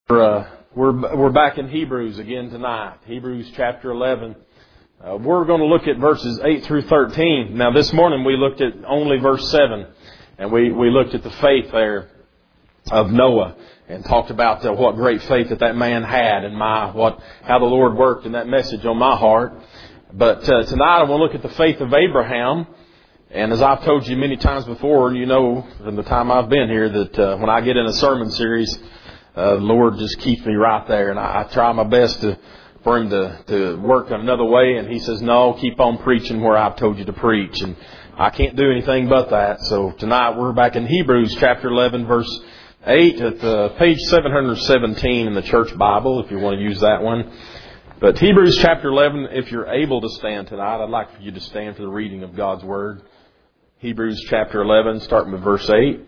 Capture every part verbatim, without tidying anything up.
Uh, we're we're back in Hebrews again tonight. Hebrews chapter eleven. Uh, we're going to look at verses eight through thirteen. Now, this morning we looked at only verse seven, and we, we looked at the faith there of Noah and talked about uh, what great faith that that man had, and my what how the Lord worked in that message on my heart. But uh, tonight I want to look at the faith of Abraham. And as I've told you many times before, you know from the time I've been here that uh, when I get in a sermon series, Uh, the Lord just keeps me right there, and I, I try my best to for Him to, to work another way, and He says, no, keep on preaching where I've told you to preach, and I can't do anything but that. So tonight we're back in Hebrews chapter eleven, verse eight, at the page seven hundred seventeen in the Church Bible, if you want to use that one. But Hebrews chapter eleven, if you're able to stand tonight, I'd like for you to stand for the reading of God's Word. Hebrews chapter eleven, starting with verse eight.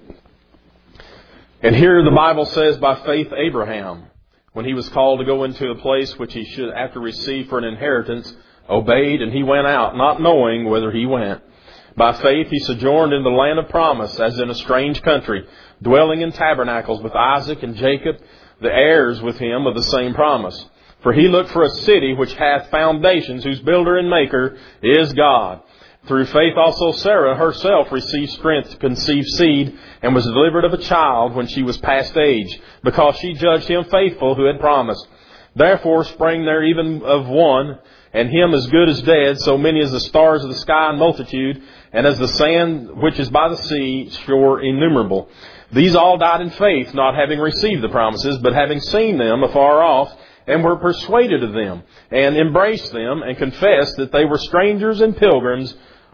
And here the Bible says, by faith Abraham, when he was called to go into a place which he should after receive for an inheritance, obeyed, and he went out, not knowing whither he went. By faith he sojourned in the land of promise, as in a strange country, dwelling in tabernacles with Isaac and Jacob, the heirs with him of the same promise. For he looked for a city which hath foundations, whose builder and maker is God. Through faith also Sarah herself received strength to conceive seed, and was delivered of a child when she was past age, because she judged him faithful who had promised. Therefore sprang there even of one, and him as good as dead, so many as the stars of the sky in multitude, and as the sand which is by the sea shore innumerable. These all died in faith, not having received the promises, but having seen them afar off, and were persuaded of them, and embraced them, and confessed that they were strangers and pilgrims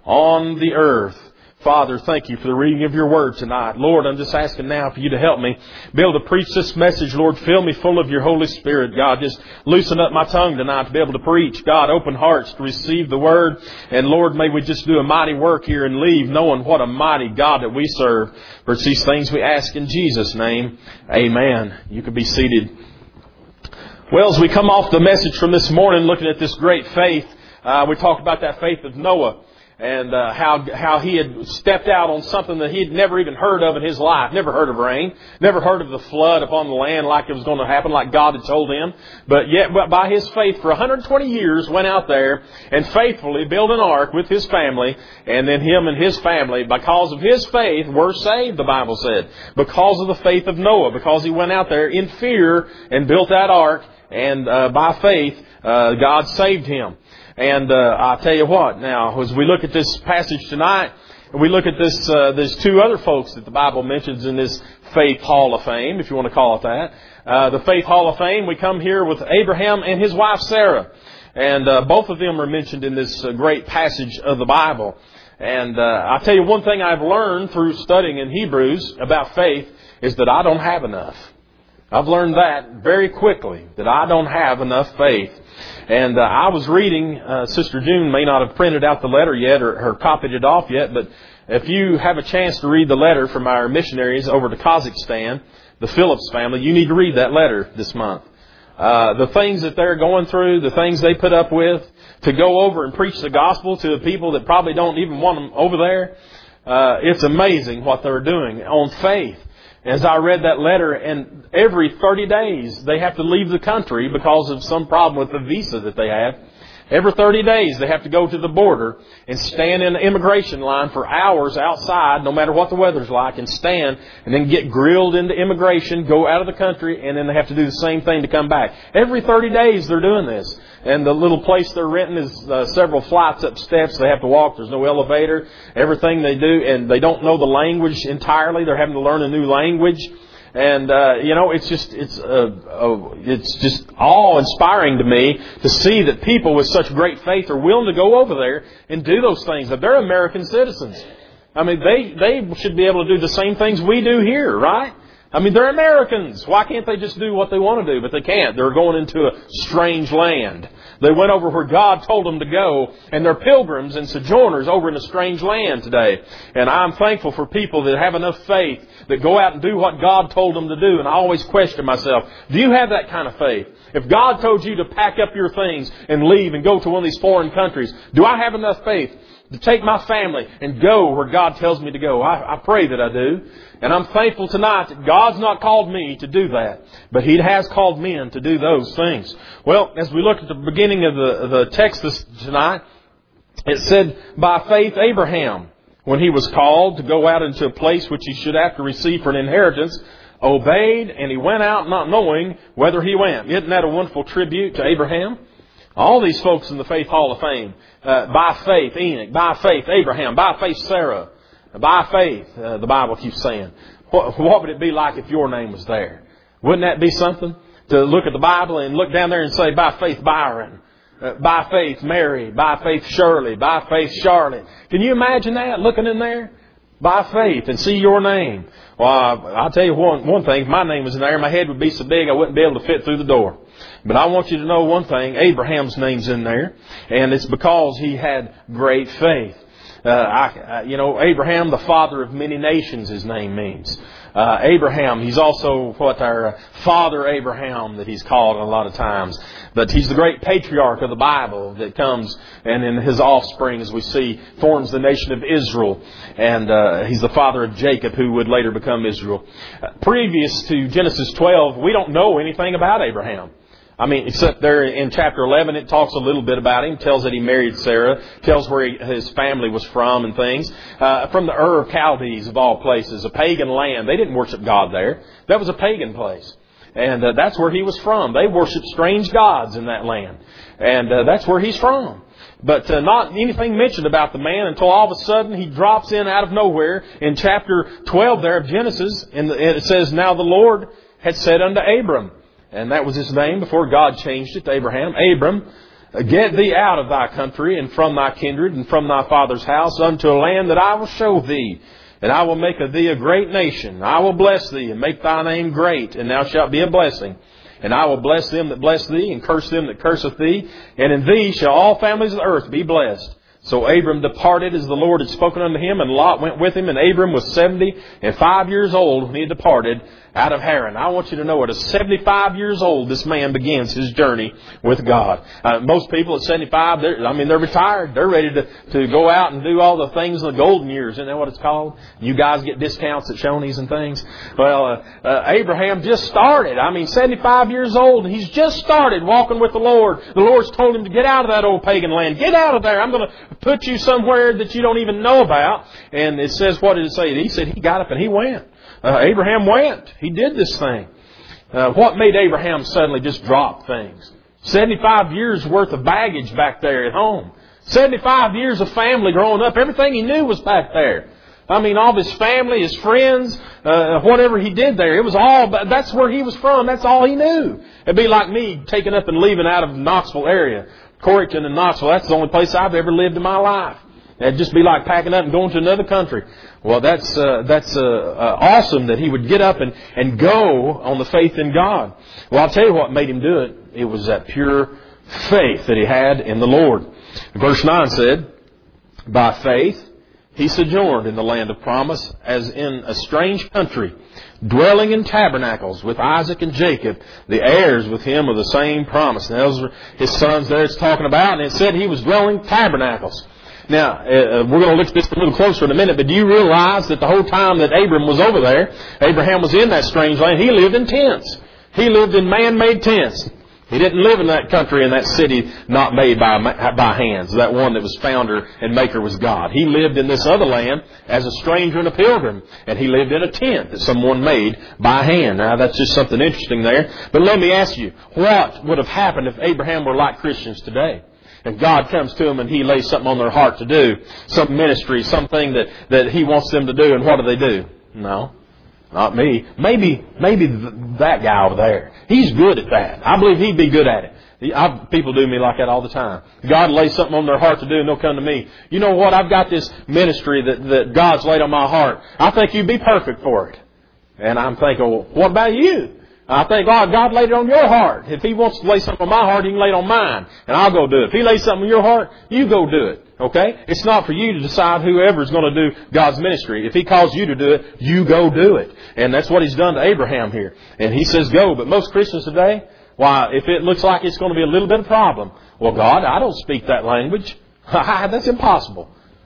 on the earth. Father, thank you for the reading of your word tonight. Lord, I'm just asking now for you to help me be able to preach this message. Lord, fill me full of your Holy Spirit. God, just loosen up my tongue tonight to be able to preach. God, open hearts to receive the word. And Lord, may we just do a mighty work here and leave knowing what a mighty God that we serve. For it's these things we ask in Jesus' name. Amen. You can be seated. Well, as we come off the message from this morning, looking at this great faith, uh, we talked about that faith of Noah. And uh, how how he had stepped out on something that he had never even heard of in his life. Never heard of rain. Never heard of the flood upon the land like it was going to happen, like God had told him. But yet, by his faith, for one hundred twenty years, went out there and faithfully built an ark with his family. And then him and his family, because of his faith, were saved, the Bible said. Because of the faith of Noah. Because he went out there in fear and built that ark. And uh, by faith, uh, God saved him. And uh, I'll tell you what, now, as we look at this passage tonight, we look at this, uh, there's two other folks that the Bible mentions in this Faith Hall of Fame, if you want to call it that. Uh, the Faith Hall of Fame, we come here with Abraham and his wife Sarah. And uh, both of them are mentioned in this uh, great passage of the Bible. And uh, I'll tell you one thing I've learned through studying in Hebrews about faith is that I don't have enough. I've learned that very quickly, that I don't have enough faith. And uh, I was reading, uh, Sister June may not have printed out the letter yet or, or copied it off yet, but if you have a chance to read the letter from our missionaries over to Kazakhstan, the Phillips family, you need to read that letter this month. Uh, the things that they're going through, the things they put up with, to go over and preach the gospel to the people that probably don't even want them over there, uh, it's amazing what they're doing on faith. As I read that letter, and every thirty days they have to leave the country because of some problem with the visa that they have. Every thirty days they have to go to the border and stand in the immigration line for hours outside, no matter what the weather's like, and stand and then get grilled into immigration, go out of the country, and then they have to do the same thing to come back. Every thirty days they're doing this. And the little place they're renting is uh, several flights up steps. They have to walk. There's no elevator. Everything they do, and they don't know the language entirely. They're having to learn a new language. And, uh, you know, it's just, it's, uh, uh, it's just awe-inspiring to me to see that people with such great faith are willing to go over there and do those things. That they're American citizens. I mean, they, they should be able to do the same things we do here, right? I mean, they're Americans. Why can't they just do what they want to do? But they can't. They're going into a strange land. They went over where God told them to go, and they're pilgrims and sojourners over in a strange land today. And I'm thankful for people that have enough faith that go out and do what God told them to do. And I always question myself, do you have that kind of faith? If God told you to pack up your things and leave and go to one of these foreign countries, do I have enough faith to take my family and go where God tells me to go. I, I pray that I do. And I'm thankful tonight that God's not called me to do that, but He has called men to do those things. Well, as we look at the beginning of the, the text this, tonight, it said, by faith Abraham, when he was called to go out into a place which he should have to receive for an inheritance, obeyed, and he went out not knowing whether he went. Isn't that a wonderful tribute to Abraham? All these folks in the Faith Hall of Fame, uh, by faith Enoch, by faith Abraham, by faith Sarah, by faith, uh, the Bible keeps saying. What, what would it be like if your name was there? Wouldn't that be something? To look at the Bible and look down there and say, by faith Byron, uh, by faith Mary, by faith Shirley, by faith Charlotte. Can you imagine that, looking in there? By faith, and see your name. Well, I'll tell you one, one thing. If my name was in there, my head would be so big I wouldn't be able to fit through the door. But I want you to know one thing. Abraham's name's in there, and it's because he had great faith. Uh, I, you know, Abraham, the father of many nations, his name means. Uh, Abraham, he's also what our Father Abraham that he's called a lot of times. But he's the great patriarch of the Bible that comes, and in his offspring, as we see, forms the nation of Israel. And uh, he's the father of Jacob, who would later become Israel. Uh, previous to Genesis twelve, we don't know anything about Abraham. I mean, except there in chapter eleven, it talks a little bit about him, tells that he married Sarah, tells where he, his family was from and things. Uh, from the Ur of Chaldees, of all places, a pagan land. They didn't worship God there. That was a pagan place. And uh, that's where he was from. They worshiped strange gods in that land. And uh, that's where he's from. But uh, not anything mentioned about the man until all of a sudden he drops in out of nowhere in chapter twelve there of Genesis. And it says, now the Lord had said unto Abram, and that was his name before God changed it to Abraham. Abram, get thee out of thy country and from thy kindred and from thy father's house unto a land that I will show thee. And I will make of thee a great nation. I will bless thee and make thy name great, and thou shalt be a blessing. And I will bless them that bless thee, and curse them that curseth thee. And in thee shall all families of the earth be blessed. So Abram departed as the Lord had spoken unto him, and Lot went with him. And Abram was seventy and five years old when he departed out of Haran. I want you to know, at seventy-five years old, this man begins his journey with God. Uh, most people at seventy-five, they're, I mean, they're retired. They're ready to, to go out and do all the things in the golden years. Isn't that what it's called? You guys get discounts at Shoney's and things. Well, uh, uh, Abraham just started. I mean, seventy-five years old, and he's just started walking with the Lord. The Lord's told him to get out of that old pagan land. Get out of there. I'm going to put you somewhere that you don't even know about. And it says, what did it say? He said he got up and he went. Uh, Abraham went. He did this thing. Uh, what made Abraham suddenly just drop things? seventy-five years worth of baggage back there at home. seventy-five years of family growing up. Everything he knew was back there. I mean, all of his family, his friends, uh, whatever he did there, it was all, that's where he was from. That's all he knew. It'd be like me taking up and leaving out of the Knoxville area. Corrington and Knoxville, that's the only place I've ever lived in my life. It'd just be like packing up and going to another country. Well, that's uh, that's uh, uh, awesome that he would get up and, and go on the faith in God. Well, I'll tell you what made him do it. It was that pure faith that he had in the Lord. Verse nine said, by faith he sojourned in the land of promise as in a strange country, dwelling in tabernacles with Isaac and Jacob, the heirs with him of the same promise. Now, those are his sons there it's talking about, and it said he was dwelling tabernacles. Now, uh, we're going to look at this a little closer in a minute, but do you realize that the whole time that Abram was over there, Abraham was in that strange land, he lived in tents. He lived in man-made tents. He didn't live in that country, in that city not made by by hands. That one that was founder and maker was God. He lived in this other land as a stranger and a pilgrim. And he lived in a tent that someone made by hand. Now, that's just something interesting there. But let me ask you, what would have happened if Abraham were like Christians today? And God comes to them and He lays something on their heart to do. Some ministry, something that, that He wants them to do. And what do they do? No. Not me. Maybe, maybe that guy over there. He's good at that. I believe he'd be good at it. I, people do me like that all the time. God lays something on their heart to do and they'll come to me. You know what? I've got this ministry that, that God's laid on my heart. I think you'd be perfect for it. And I'm thinking, well, what about you? I think, God, God laid it on your heart. If He wants to lay something on my heart, He can lay it on mine. And I'll go do it. If He lays something on your heart, you go do it. Okay? It's not for you to decide whoever's going to do God's ministry. If He calls you to do it, you go do it. And that's what He's done to Abraham here. And He says go. But most Christians today, why, if it looks like it's going to be a little bit of a problem, well, God, I don't speak that language. That's impossible.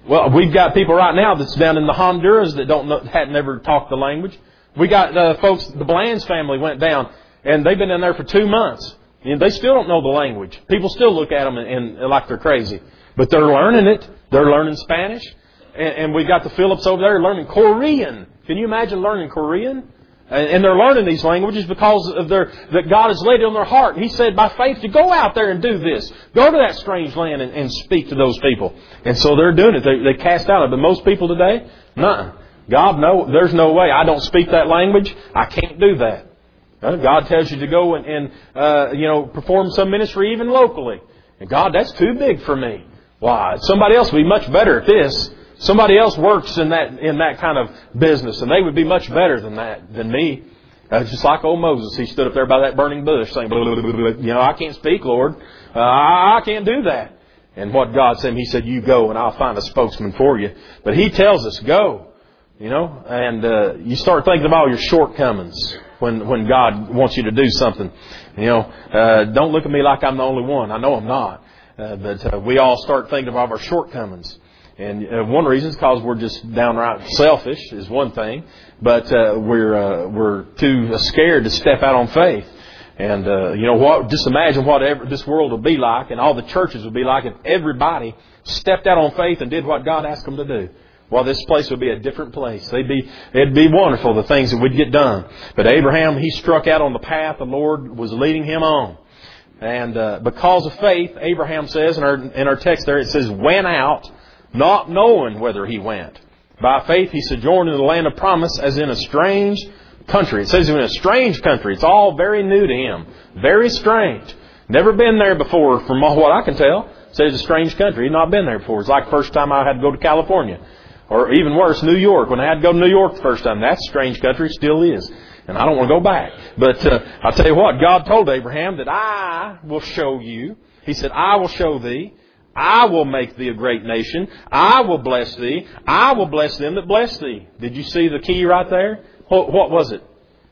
Well, we've got people right now that's down in the Honduras that don't know, hadn't never talked the language. We got uh, folks, the Bland's family went down, and they've been in there for two months. And they still don't know the language. People still look at them and, and like they're crazy. But they're learning it. They're learning Spanish. And, and we got the Phillips over there learning Korean. Can you imagine learning Korean? And, and they're learning these languages because of their that God has laid it on their heart. He said by faith to go out there and do this. Go to that strange land and, and speak to those people. And so they're doing it. They, they cast out of it. But most people today, nothing. God, no, there's no way. I don't speak that language. I can't do that. God tells you to go and, and uh, you know, perform some ministry even locally. And God, that's too big for me. Why? Somebody else would be much better at this. Somebody else works in that in that kind of business, and they would be much better than that than me. Uh, just like old Moses, he stood up there by that burning bush saying, blah, blah, blah, blah, blah. "You know, I can't speak, Lord. Uh, I can't do that." And what God said, He said, "You go, and I'll find a spokesman for you." But He tells us, "Go." You know, and uh, you start thinking of all your shortcomings when when God wants you to do something. You know, uh, don't look at me like I'm the only one. I know I'm not. Uh, but uh, we all start thinking of all our shortcomings. And uh, one reason is because we're just downright selfish is one thing. But uh, we're uh, we're too scared to step out on faith. And, uh, you know what? Just imagine what ever this world would be like and all the churches would be like if everybody stepped out on faith and did what God asked them to do. Well, this place would be a different place. They'd be, it'd be wonderful, the things that would get done. But Abraham, he struck out on the path the Lord was leading him on. And uh, because of faith, Abraham says, in our, in our text there, it says, went out, not knowing whither he went. By faith, he sojourned in the land of promise as in a strange country. It says in a strange country. It's all very new to him. Very strange. Never been there before, from what I can tell. It says it's a strange country. He'd not been there before. It's like the first time I had to go to California. Or even worse, New York. When I had to go to New York the first time. That's a strange country. Still is. And I don't want to go back. But uh, I'll tell you what. God told Abraham that I will show you. He said, I will show thee. I will make thee a great nation. I will bless thee. I will bless them that bless thee. Did you see the key right there? What, what was it?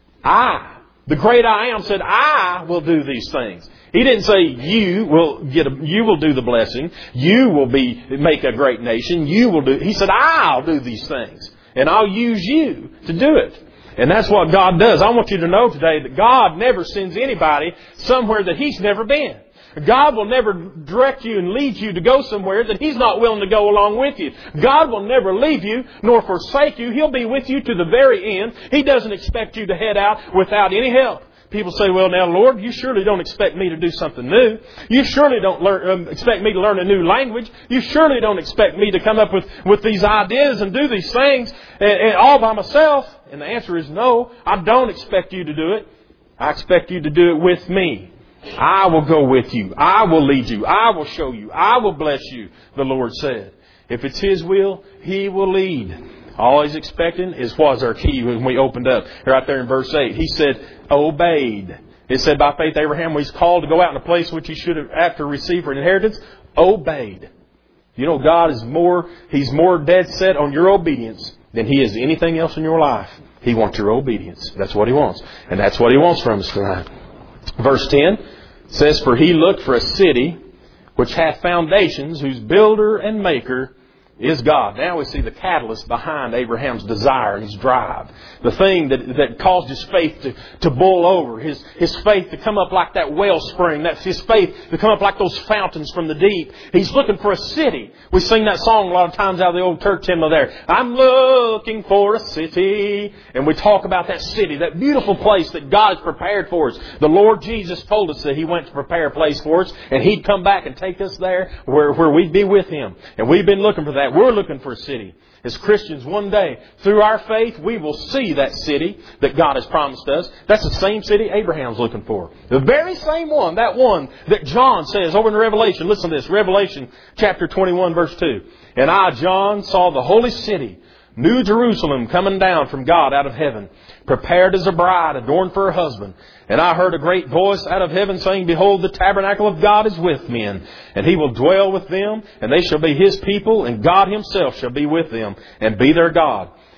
I. The great I am said, I will do these things. He didn't say you will get a, you will do the blessing. You will be make a great nation. You will do. He said, I'll do these things. And I'll use you to do it. And that's what God does. I want you to know today that God never sends anybody somewhere that He's never been. God will never direct you and lead you to go somewhere that He's not willing to go along with you. God will never leave you nor forsake you. He'll be with you to the very end. He doesn't expect you to head out without any help. People say, well, now, Lord, you surely don't expect me to do something new. You surely don't learn, um, expect me to learn a new language. You surely don't expect me to come up with, with these ideas and do these things and, and all by myself. And the answer is no, I don't expect you to do it. I expect you to do it with me. I will go with you. I will lead you. I will show you. I will bless you, the Lord said. If it's His will, He will lead. All He's expecting is what's our key when we opened up. Right there in verse eight. He said, obeyed. It said by faith Abraham was called to go out in a place which he should have after receive for an inheritance. Obeyed. You know, God is more, He's more dead set on your obedience than He is anything else in your life. He wants your obedience. That's what He wants. And that's what He wants from us tonight. Verse ten says, for He looked for a city which hath foundations, whose builder and maker is God. Now we see the catalyst behind Abraham's desire and his drive. The thing that, that caused his faith to, to boil over. His, his faith to come up like that wellspring. That's his faith to come up like those fountains from the deep. He's looking for a city. We sing that song a lot of times out of the old church hymn there. I'm looking for a city. And we talk about that city, that beautiful place that God has prepared for us. The Lord Jesus told us that He went to prepare a place for us. And He'd come back and take us there where, where we'd be with Him. And we've been looking for that. We're looking for a city. As Christians, one day, through our faith, we will see that city that God has promised us. That's the same city Abraham's looking for. The very same one, that one that John says over in Revelation. Listen to this, Revelation chapter twenty-one, verse two. And I, John, saw the holy city, New Jerusalem, coming down from God out of heaven, prepared as a bride adorned for her husband. And I heard a great voice out of heaven saying, behold, the tabernacle of God is with men, and He will dwell with them, and they shall be His people, and God Himself shall be with them, and be their God.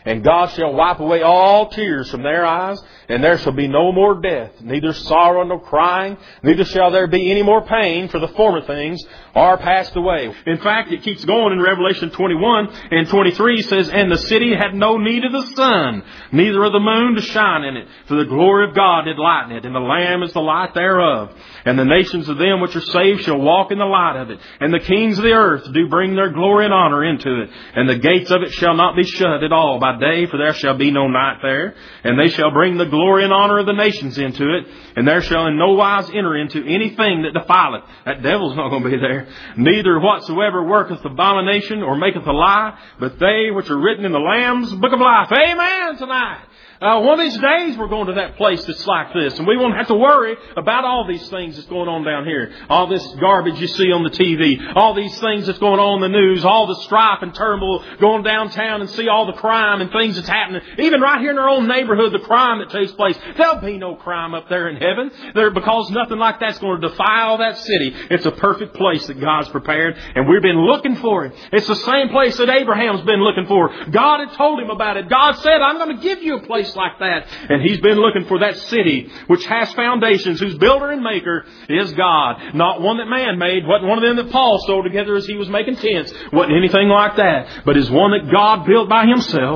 And God shall wipe away all tears from their eyes, and there shall be no more death, neither sorrow nor crying, neither shall there be any more pain, for the former things are passed away. In fact, it keeps going in Revelation twenty-one and twenty-three. It says, And the city had no need of the sun, neither of the moon to shine in it, for the glory of God did lighten it, and the Lamb is the light thereof. And the nations of them which are saved shall walk in the light of it. And the kings of the earth do bring their glory and honor into it. And the gates of it shall not be shut at all by day, for there shall be no night there. And they shall bring the glory and honor of the nations into it. And there shall in no wise enter into anything that defileth. That devil's not going to be there. Neither whatsoever worketh abomination or maketh a lie, but they which are written in the Lamb's book of life. Amen tonight. Uh, one of these days we're going to that place that's like this, and we won't have to worry about all these things that's going on down here. All this garbage you see on the T V, all these things that's going on in the news, all the strife and turmoil, going downtown and see all the crime and things that's happening. Even right here in our own neighborhood, the crime that takes place. There'll be no crime up there in heaven, there, because nothing like that's going to defile that city. It's a perfect place that God's prepared, and we've been looking for it. It's the same place that Abraham's been looking for. God had told him about it. God said, I'm going to give you a place like that. And he's been looking for that city which has foundations, whose builder and maker is God. Not one that man made. Wasn't one of them that Paul sewed together as he was making tents. Wasn't anything like that. But is one that God built by himself.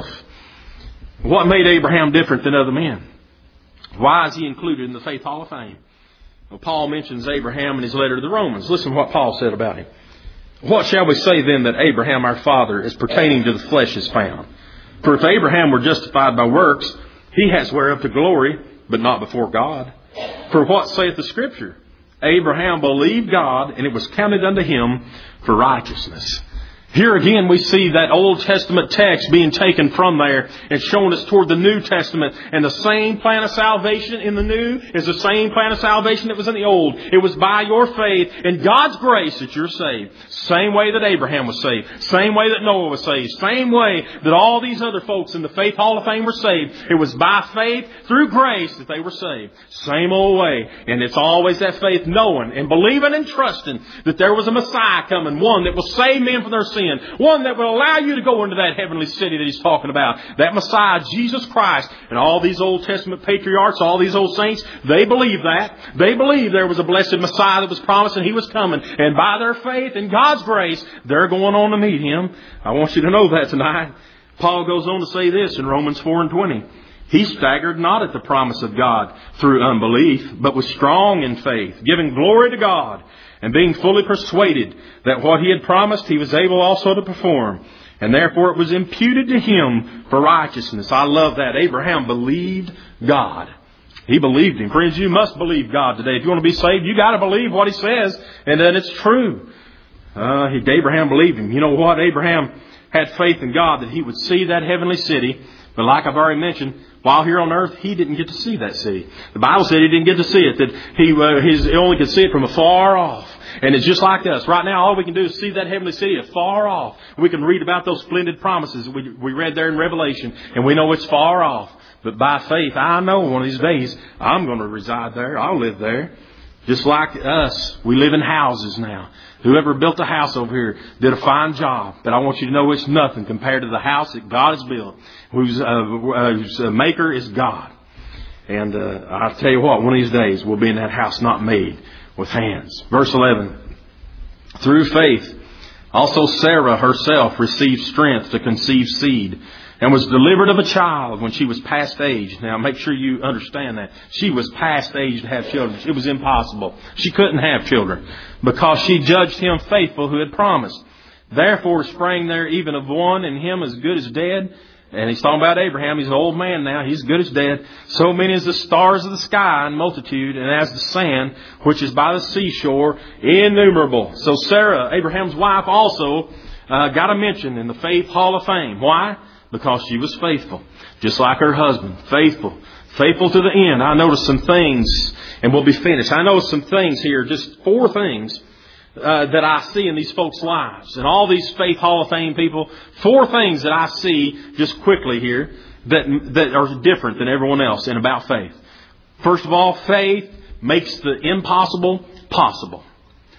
What made Abraham different than other men? Why is he included in the Faith Hall of Fame? Well, Paul mentions Abraham in his letter to the Romans. Listen to what Paul said about him. What shall we say then that Abraham our father is pertaining to the flesh is found? For if Abraham were justified by works, he has whereof to glory, but not before God. For what saith the Scripture? Abraham believed God, and it was counted unto him for righteousness. Here again we see that Old Testament text being taken from there and showing us toward the New Testament. And the same plan of salvation in the New is the same plan of salvation that was in the Old. It was by your faith and God's grace that you're saved. Same way that Abraham was saved. Same way that Noah was saved. Same way that all these other folks in the Faith Hall of Fame were saved. It was by faith through grace that they were saved. Same old way. And it's always that faith knowing and believing and trusting that there was a Messiah coming. One that will save men from their sins. One that will allow you to go into that heavenly city that he's talking about. That Messiah, Jesus Christ. And all these Old Testament patriarchs, all these old saints, they believed that. They believed there was a blessed Messiah that was promised and he was coming. And by their faith and God's grace, they're going on to meet him. I want you to know that tonight. Paul goes on to say this in Romans four and twenty. He staggered not at the promise of God through unbelief, but was strong in faith, giving glory to God, and being fully persuaded that what he had promised he was able also to perform. And therefore it was imputed to him for righteousness. I love that. Abraham believed God. He believed him. Friends, you must believe God today. If you want to be saved, you got to believe what he says and that it's true. Uh, Abraham believed him. You know what? Abraham had faith in God that he would see that heavenly city. But like I've already mentioned, while here on earth, he didn't get to see that city. The Bible said he didn't get to see it, that he, uh, his, he only could see it from afar off. And it's just like us. Right now, all we can do is see that heavenly city afar off. We can read about those splendid promises we, we read there in Revelation, and we know it's far off. But by faith, I know one of these days, I'm going to reside there. I'll live there. Just like us, we live in houses now. Whoever built a house over here did a fine job. But I want you to know it's nothing compared to the house that God has built, whose, uh, whose uh, maker is God. And uh, I'll tell you what, one of these days we'll be in that house not made with hands. Verse eleven. Through faith, also Sarah herself received strength to conceive seed, and was delivered of a child when she was past age. Now, make sure you understand that. She was past age to have children. It was impossible. She couldn't have children because she judged him faithful who had promised. Therefore sprang there even of one, and him as good as dead. And he's talking about Abraham. He's an old man now. He's good as dead. So many as the stars of the sky in multitude, and as the sand which is by the seashore, innumerable. So Sarah, Abraham's wife, also uh, got a mention in the Faith Hall of Fame. Why? Because she was faithful, just like her husband, faithful, faithful to the end. I noticed some things, and we'll be finished. I noticed some things here, just four things uh, that I see in these folks' lives. And all these Faith Hall of Fame people, four things that I see just quickly here that, that are different than everyone else in about faith. First of all, faith makes the impossible possible.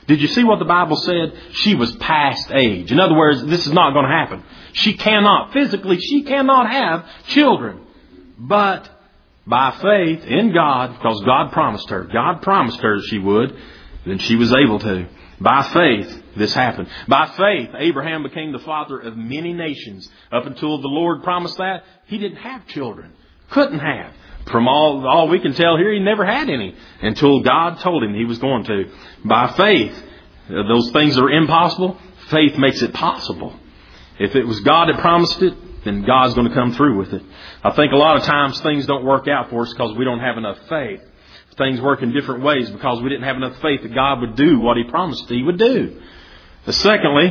Did you see what the Bible said? She was past age. In other words, this is not going to happen. She cannot, physically, she cannot have children. But by faith in God, because God promised her, God promised her she would, then she was able to. By faith, this happened. By faith, Abraham became the father of many nations. Up until the Lord promised that, he didn't have children. Couldn't have. From all, all we can tell here, he never had any until God told him he was going to. By faith, those things that are impossible, faith makes it possible. If it was God that promised it, then God's going to come through with it. I think a lot of times things don't work out for us because we don't have enough faith. Things work in different ways because we didn't have enough faith that God would do what He promised He would do. Secondly,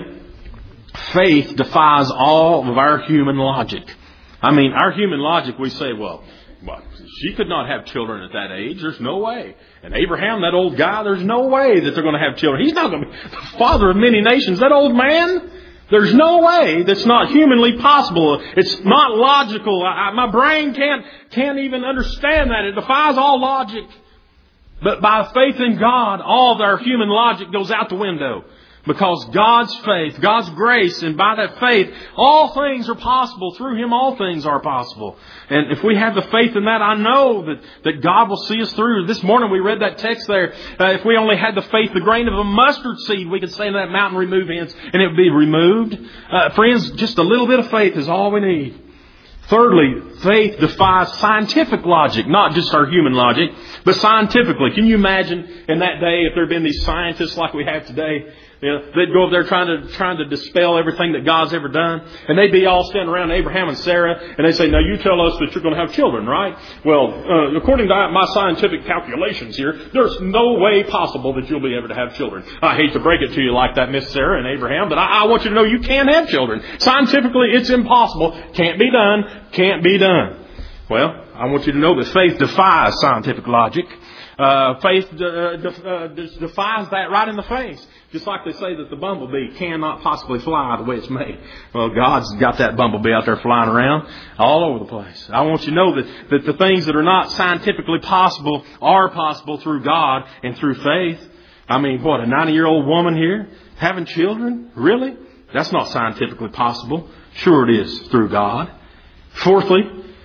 faith defies all of our human logic. I mean, our human logic, we say, well, well, she could not have children at that age. There's no way. And Abraham, that old guy, there's no way that they're going to have children. He's not going to be the father of many nations. That old man, there's no way that's not humanly possible. It's not logical. I, my brain can't, can't even understand that. It defies all logic. But by faith in God, all of our human logic goes out the window. Because God's faith, God's grace, and by that faith, all things are possible. Through Him, all things are possible. And if we have the faith in that, I know that, that God will see us through. This morning we read that text there. Uh, if we only had the faith, the grain of a mustard seed, we could say to that mountain, remove hence, and it would be removed. Uh, friends, just a little bit of faith is all we need. Thirdly, faith defies scientific logic, not just our human logic, but scientifically. Can you imagine in that day if there had been these scientists like we have today? You know, they'd go up there trying to trying to dispel everything that God's ever done. And they'd be all standing around Abraham and Sarah. And they'd say, now you tell us that you're going to have children, right? Well, uh, according to my scientific calculations here, there's no way possible that you'll be able to have children. I hate to break it to you like that, Miss Sarah and Abraham, but I, I want you to know you can have children. Scientifically, it's impossible. Can't be done. Can't be done. Well, I want you to know that faith defies scientific logic. Uh, faith uh, def- uh, defies that right in the face. Just like they say that the bumblebee cannot possibly fly the way it's made. Well, God's got that bumblebee out there flying around all over the place. I want you to know that, that the things that are not scientifically possible are possible through God and through faith. I mean, what, a ninety-year-old woman here having children? Really? That's not scientifically possible. Sure it is through God. Fourthly,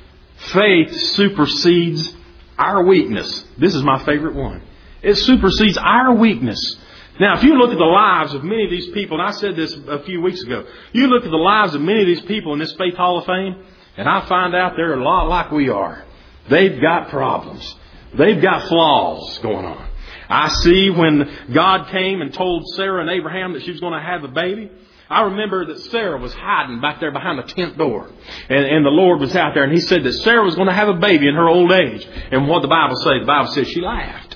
faith supersedes our weakness. This is my favorite one. It supersedes our weakness. Now, if you look at the lives of many of these people, and I said this a few weeks ago, you look at the lives of many of these people in this Faith Hall of Fame, and I find out they're a lot like we are. They've got problems. They've got flaws going on. I see when God came and told Sarah and Abraham that she was going to have a baby, I remember that Sarah was hiding back there behind the tent door. And, and the Lord was out there, and He said that Sarah was going to have a baby in her old age. And what the Bible says, the Bible says she laughed.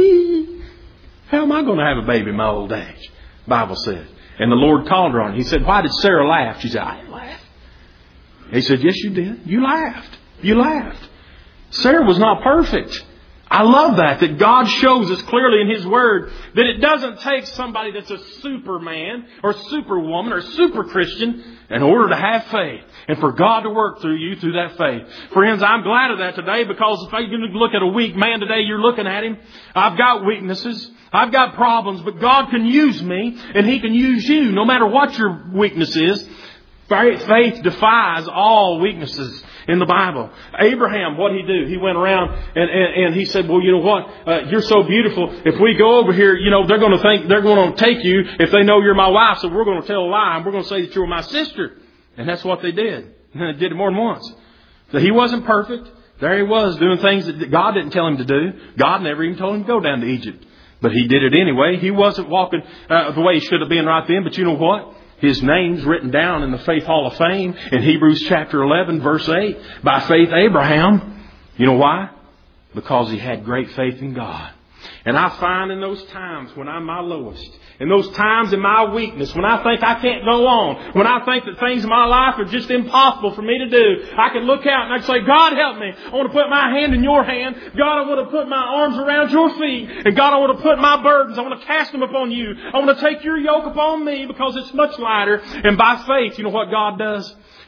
How am I going to have a baby in my old age? The Bible says. And the Lord called her on it. He said, why did Sarah laugh? She said, I didn't laugh. He said, yes, you did. You laughed. You laughed. Sarah was not perfect. I love that, that God shows us clearly in His Word that it doesn't take somebody that's a superman or superwoman or super Christian in order to have faith and for God to work through you through that faith. Friends, I'm glad of that today, because if you're going to look at a weak man today, you're looking at him. I've got weaknesses. I've got problems, but God can use me and He can use you no matter what your weakness is. Faith defies all weaknesses in the Bible. Abraham, what did he do? He went around and, and, and he said, well, you know what? Uh, you're so beautiful. If we go over here, you know, they're going to think, they're going to take you if they know you're my wife. So we're going to tell a lie and we're going to say that you're my sister. And that's what they did. And they did it more than once. So he wasn't perfect. There he was doing things that God didn't tell him to do. God never even told him to go down to Egypt. But he did it anyway. He wasn't walking uh, the way he should have been right then. But you know what? His name's written down in the Faith Hall of Fame in Hebrews chapter eleven, verse eight. By faith, Abraham. You know why? Because he had great faith in God. And I find in those times when I'm my lowest, in those times in my weakness, when I think I can't go on, when I think that things in my life are just impossible for me to do, I can look out and I can say, God help me. I want to put my hand in your hand. God, I want to put my arms around your feet. And God, I want to put my burdens, I want to cast them upon you. I want to take your yoke upon me because it's much lighter. And by faith, you know what God does?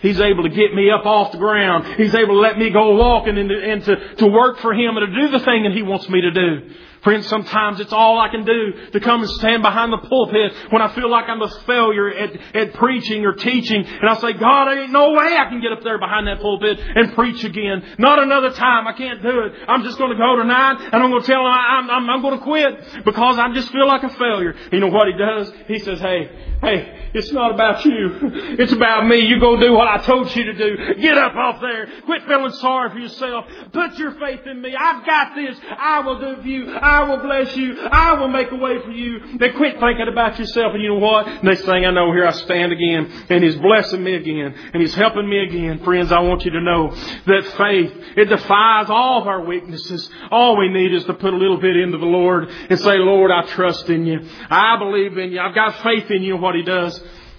He's able to get me up off the ground. He's able to let me go walking and, to, and to, to work for Him and to do the thing that He wants me to do. Friends, sometimes it's all I can do to come and stand behind the pulpit when I feel like I'm a failure at, at preaching or teaching. And I say, God, there ain't no way I can get up there behind that pulpit and preach again. Not another time. I can't do it. I'm just going to go tonight and I'm going to tell Him I'm, I'm, I'm going to quit because I just feel like a failure. You know what He does? He says, hey, hey, it's not about you. It's about me. You go do what I told you to do. Get up off there. Quit feeling sorry for yourself. Put your faith in me. I've got this. I will do for you. I will bless you. I will make a way for you. Then quit thinking about yourself. And you know what? Next thing I know, here I stand again. And He's blessing me again. And He's helping me again. Friends, I want you to know that faith, it defies all of our weaknesses. All we need is to put a little bit into the Lord and say, Lord, I trust in you. I believe in you. I've got faith in you. What He does.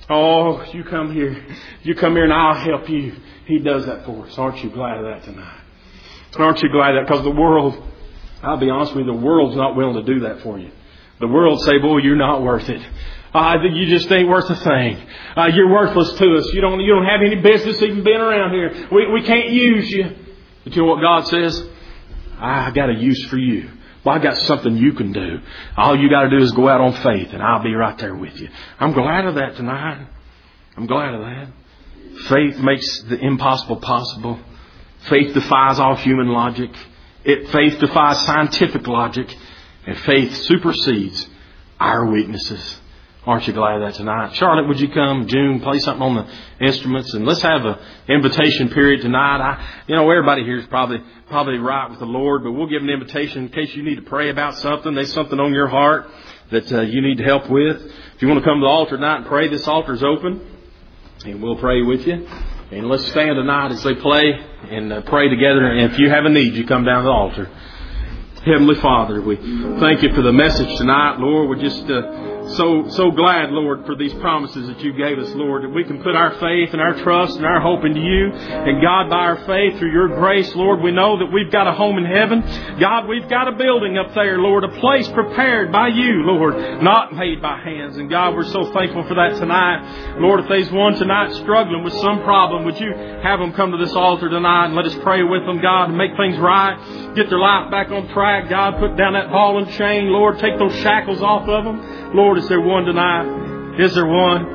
Oh, you come here. You come here and I'll help you. He does that for us. Aren't you glad of that tonight? Aren't you glad of that? Because the world, I'll be honest with you, the world's not willing to do that for you. The world say, boy, you're not worth it. Uh, you just ain't worth a thing. Uh, you're worthless to us. You don't, you don't have any business even being around here. We, we can't use you. But you know what God says? I got a use for you. Well, I got something you can do. All you got to do is go out on faith and I'll be right there with you. I'm glad of that tonight. I'm glad of that. Faith makes the impossible possible. Faith defies all human logic. It, faith defies scientific logic. And faith supersedes our weaknesses. Aren't you glad of that tonight? Charlotte, would you come? June, play something on the instruments. And let's have an invitation period tonight. I, you know, everybody here is probably probably right with the Lord. But we'll give an invitation in case you need to pray about something. There's something on your heart that uh, you need help with. If you want to come to the altar tonight and pray, this altar's open. And we'll pray with you. And let's stand tonight as they play and uh, pray together. And if you have a need, you come down to the altar. Heavenly Father, we thank you for the message tonight, Lord. We're just uh, so so glad, Lord, for these promises that you gave us, Lord, that we can put our faith and our trust and our hope into you. And God, by our faith, through your grace, Lord, we know that we've got a home in heaven. God, we've got a building up there, Lord, a place prepared by you, Lord, not made by hands. And God, we're so thankful for that tonight. Lord, if there's one tonight struggling with some problem, would you have them come to this altar tonight and let us pray with them, God, and make things right, get their life back on track. God, put down that ball and chain. Lord, take those shackles off of them. Lord, is there one tonight? Is there one?